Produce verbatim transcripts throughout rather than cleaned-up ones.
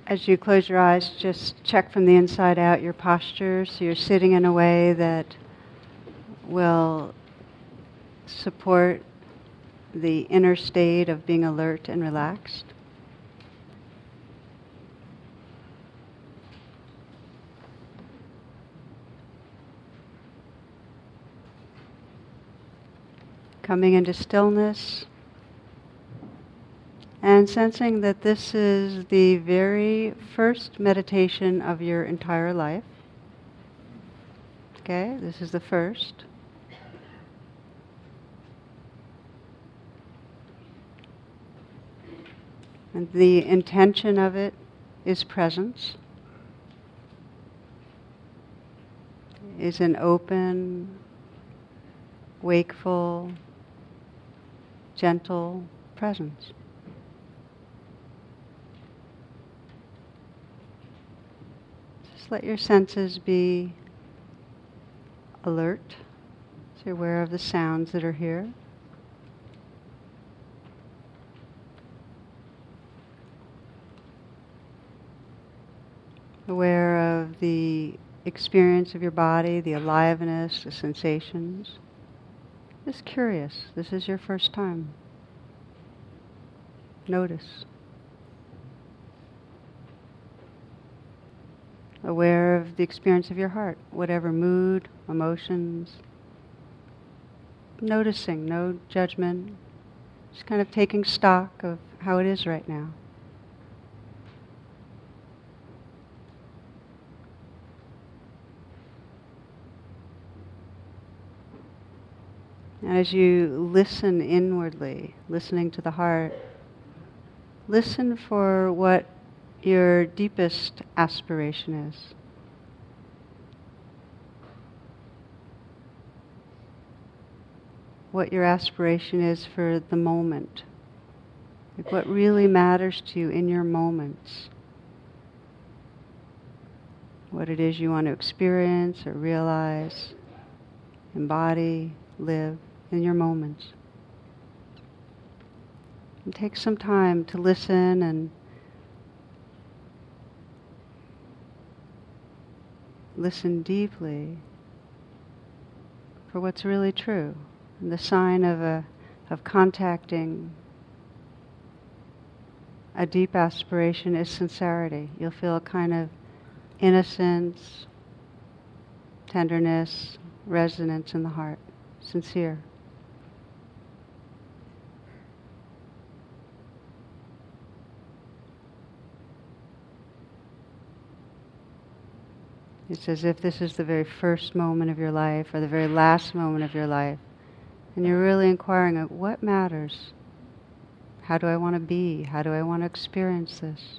As you close your eyes, just check from the inside out your posture, so you're sitting in a way that will support the inner state of being alert and relaxed. Coming into stillness and sensing that this is the very first meditation of your entire life. Okay, this is the first. And the intention of it is presence, is an open, wakeful, gentle presence. Just let your senses be alert, so you're aware of the sounds that are here. Aware of the experience of your body, the aliveness, the sensations. Just curious. This is your first time. Notice. Aware of the experience of your heart, whatever mood, emotions. Noticing, no judgment. Just kind of taking stock of how it is right now. And as you listen inwardly, listening to the heart, listen for what your deepest aspiration is. What your aspiration is for the moment. Like what really matters to you in your moments. What it is you want to experience or realize, embody, live in your moments. And take some time to listen and listen deeply for what's really true. And the sign of a of contacting a deep aspiration is sincerity. You'll feel a kind of innocence, tenderness, resonance in the heart. Sincere. It's as if this is the very first moment of your life or the very last moment of your life. And you're really inquiring, what matters? How do I want to be? How do I want to experience this?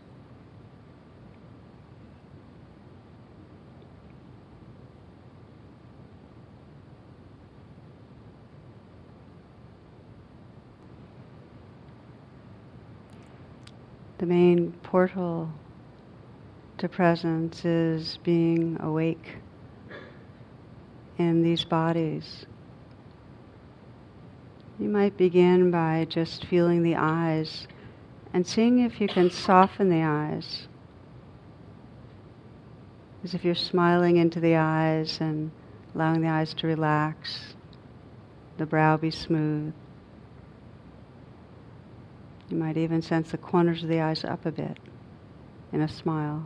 The main portal to presence is being awake in these bodies. You might begin by just feeling the eyes and seeing if you can soften the eyes. As if you're smiling into the eyes and allowing the eyes to relax, the brow be smooth. You might even sense the corners of the eyes up a bit in a smile.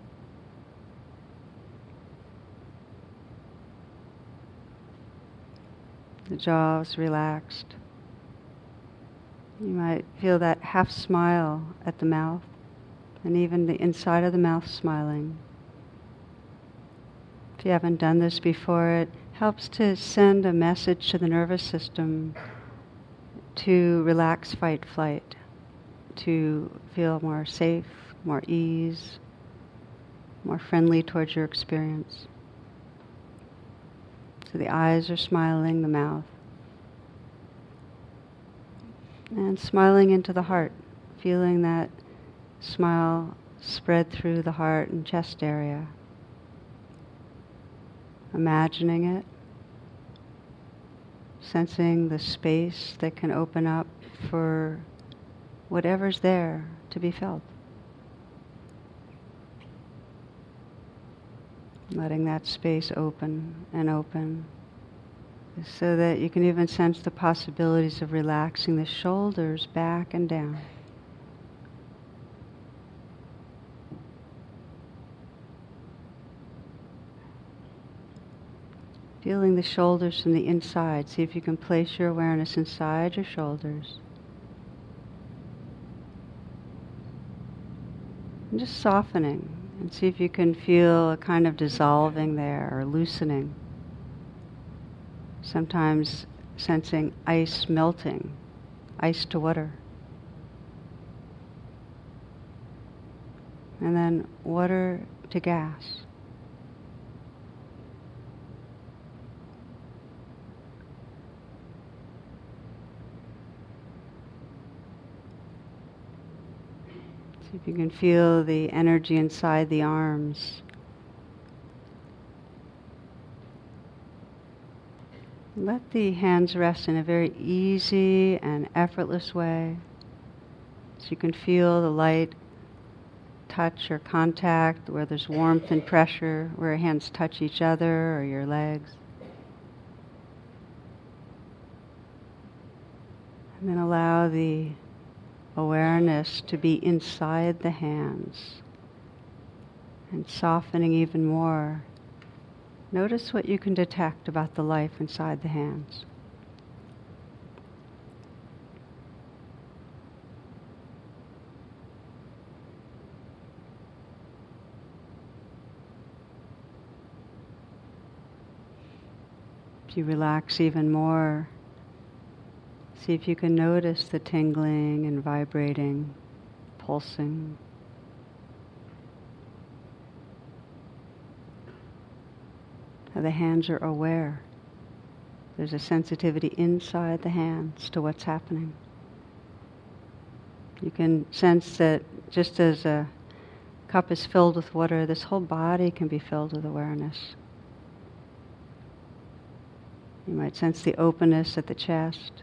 The jaw is relaxed. You might feel that half smile at the mouth, and even the inside of the mouth smiling. If you haven't done this before, it helps to send a message to the nervous system to relax fight flight, to feel more safe, more ease, more friendly towards your experience. So the eyes are smiling, the mouth. And smiling into the heart, feeling that smile spread through the heart and chest area. Imagining it, sensing the space that can open up for whatever's there to be felt. letting that space open and open, so that you can even sense the possibilities of relaxing the shoulders back and down. Feeling the shoulders from the inside. See if you can place your awareness inside your shoulders. And just softening, and see if you can feel a kind of dissolving there or loosening. Sometimes sensing ice melting, ice to water. And then water to gas. See if you can feel the energy inside the arms. Let the hands rest in a very easy and effortless way, so you can feel the light touch or contact, where there's warmth and pressure, where your hands touch each other or your legs. And then allow the awareness to be inside the hands, and softening even more. Notice what you can detect about the life inside the hands. If you relax even more, see if you can notice the tingling and vibrating, pulsing. How the hands are aware. There's a sensitivity inside the hands to what's happening. You can sense that just as a cup is filled with water, this whole body can be filled with awareness. You might sense the openness at the chest.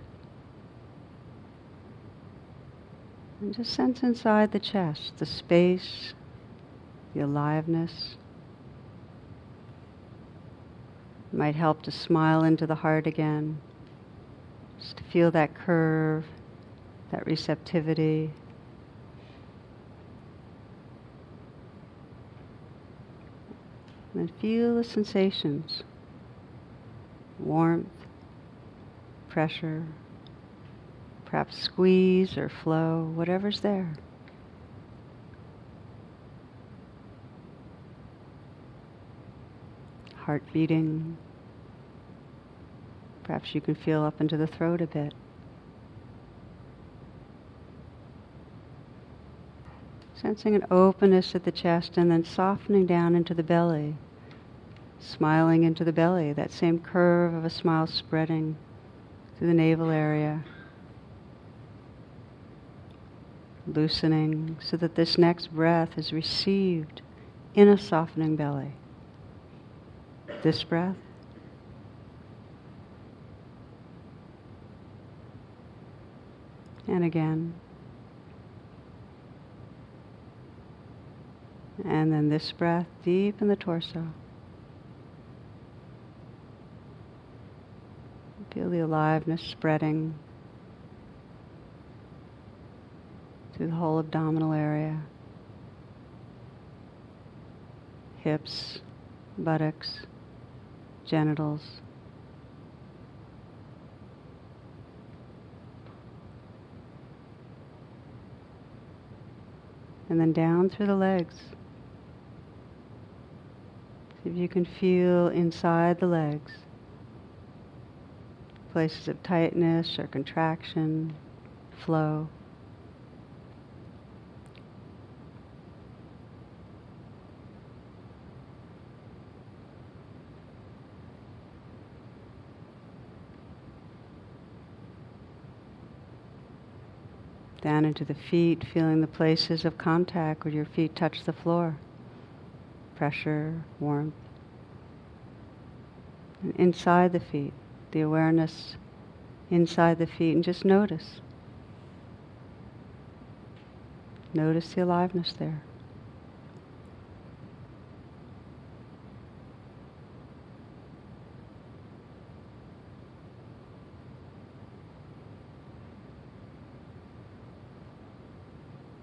And just sense inside the chest, the space, the aliveness. It might help to smile into the heart again, just to feel that curve, that receptivity. And then feel the sensations, warmth, pressure, perhaps squeeze or flow, whatever's there. Heart beating. Perhaps you can feel up into the throat a bit. Sensing an openness at the chest and then softening down into the belly. Smiling into the belly, that same curve of a smile spreading through the navel area. Loosening so that this next breath is received in a softening belly. This breath. And again. And then this breath deep in the torso. Feel the aliveness spreading through the whole abdominal area. Hips, buttocks, genitals. And then down through the legs. See if you can feel inside the legs places of tightness or contraction, flow. Down into the feet, feeling the places of contact where your feet touch the floor. Pressure, warmth. And inside the feet, the awareness inside the feet, and just notice. Notice the aliveness there.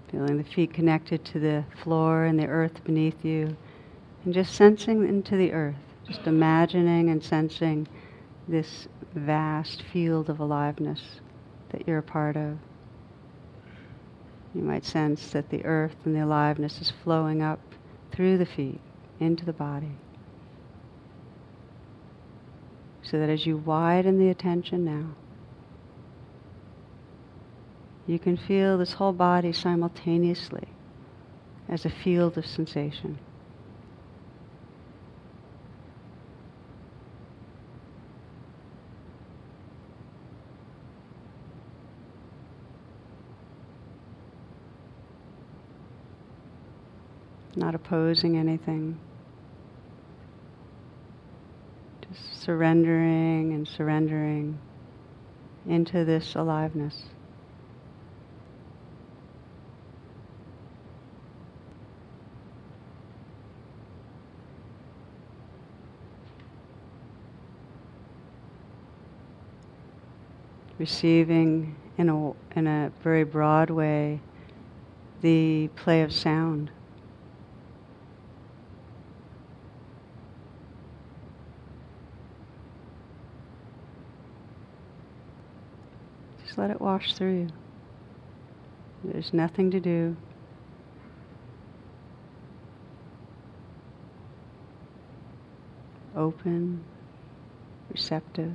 Feeling the feet connected to the floor and the earth beneath you, and just sensing into the earth, just imagining and sensing this vast field of aliveness that you're a part of. You might sense that the earth and the aliveness is flowing up through the feet into the body. So that as you widen the attention now, you can feel this whole body simultaneously as a field of sensation. Not opposing anything. Just surrendering and surrendering into this aliveness. Receiving in a, in a very broad way the play of sound. Just let it wash through you. There's nothing to do. Open, receptive.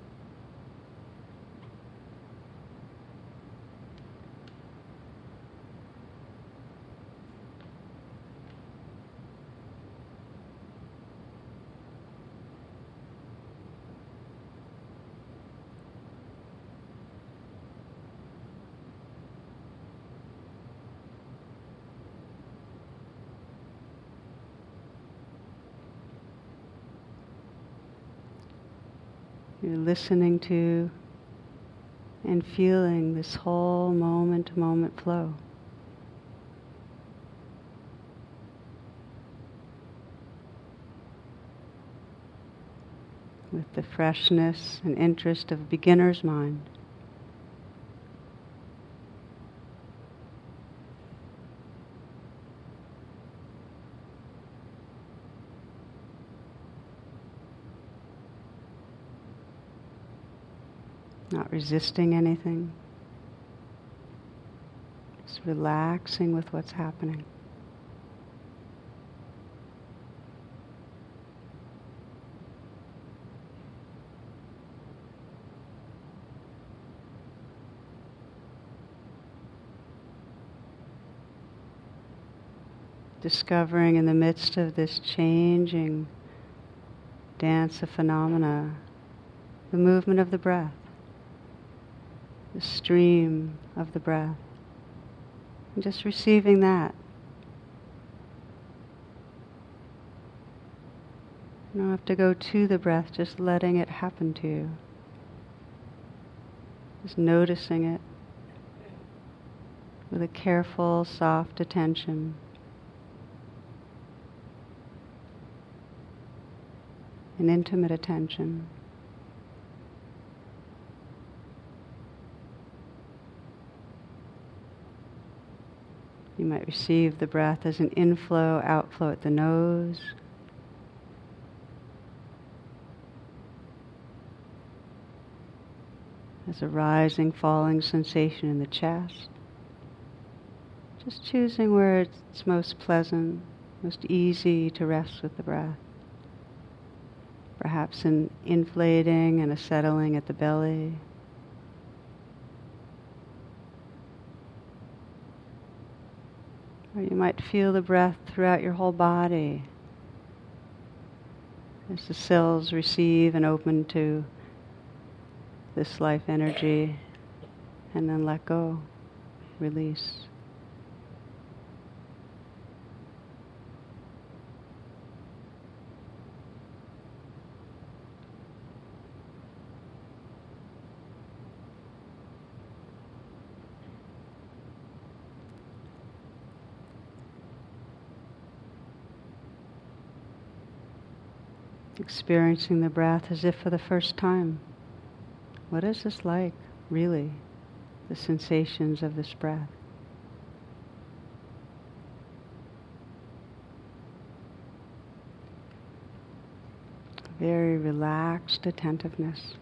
You're listening to and feeling this whole moment-to-moment flow. With the freshness and interest of a beginner's mind. Not resisting anything, just relaxing with what's happening. Discovering in the midst of this changing dance of phenomena, the movement of the breath. The stream of the breath. And just receiving that. You don't have to go to the breath, just letting it happen to you. Just noticing it with a careful, soft attention. An intimate attention. You might receive the breath as an inflow, outflow at the nose. As a rising, falling sensation in the chest. Just choosing where it's most pleasant, most easy to rest with the breath. Perhaps an inflating and a settling at the belly. Or you might feel the breath throughout your whole body as the cells receive and open to this life energy, and then let go, release. Experiencing the breath as if for the first time. What is this like, really? The sensations of this breath. very relaxed attentiveness.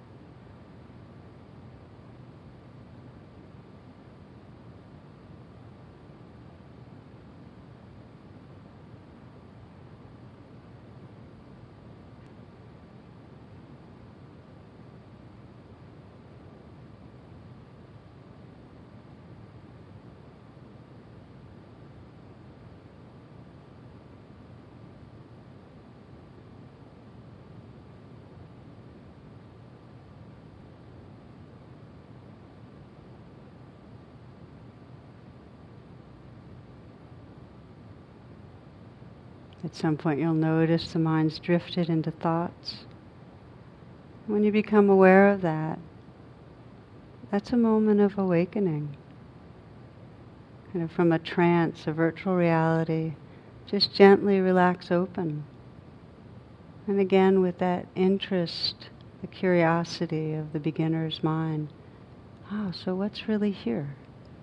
At some point you'll notice the mind's drifted into thoughts. When you become aware of that, that's a moment of awakening. Kind of from a trance, a virtual reality, just gently relax open. And again with that interest, the curiosity of the beginner's mind. Oh, so what's really here?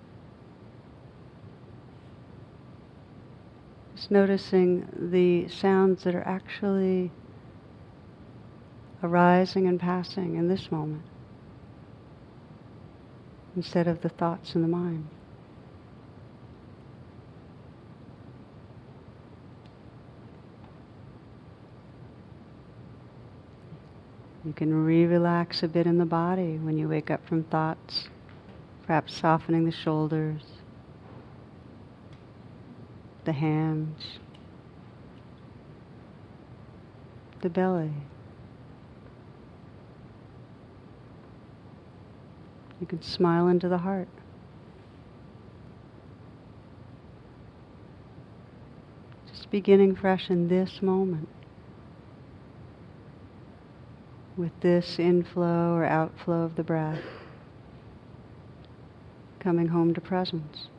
Just noticing the sounds that are actually arising and passing in this moment, instead of the thoughts in the mind. You can re-relax a bit in the body when you wake up from thoughts, perhaps softening the shoulders, the hands, the belly. You can smile into the heart. Just beginning fresh in this moment, with this inflow or outflow of the breath, coming home to presence.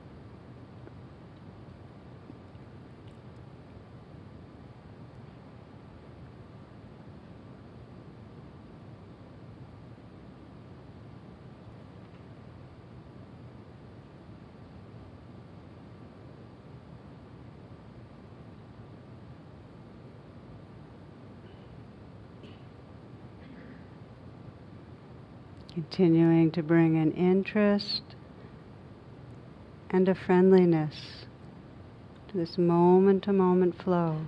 Continuing to bring an interest and a friendliness to this moment-to-moment flow.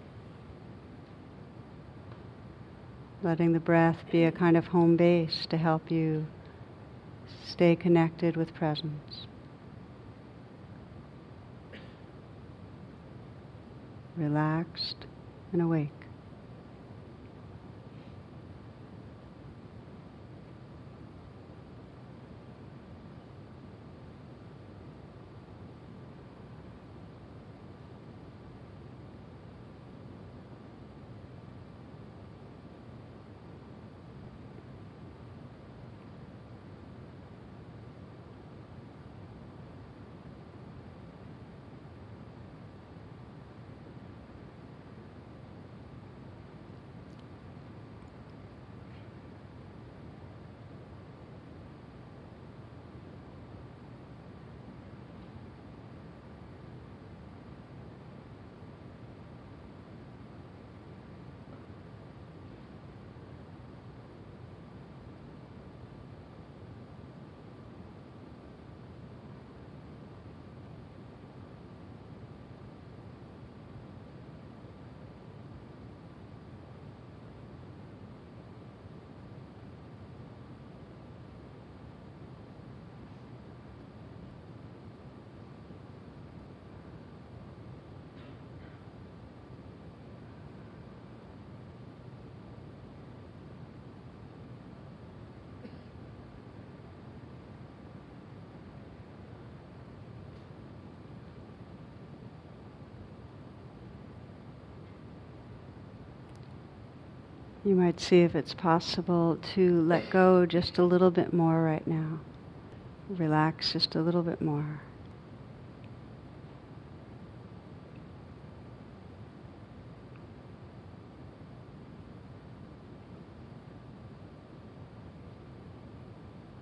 Letting the breath be a kind of home base to help you stay connected with presence. Relaxed and awake. You might see if it's possible to let go just a little bit more right now. Relax just a little bit more.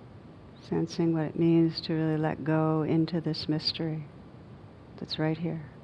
Sensing what it means to really let go into this mystery that's right here.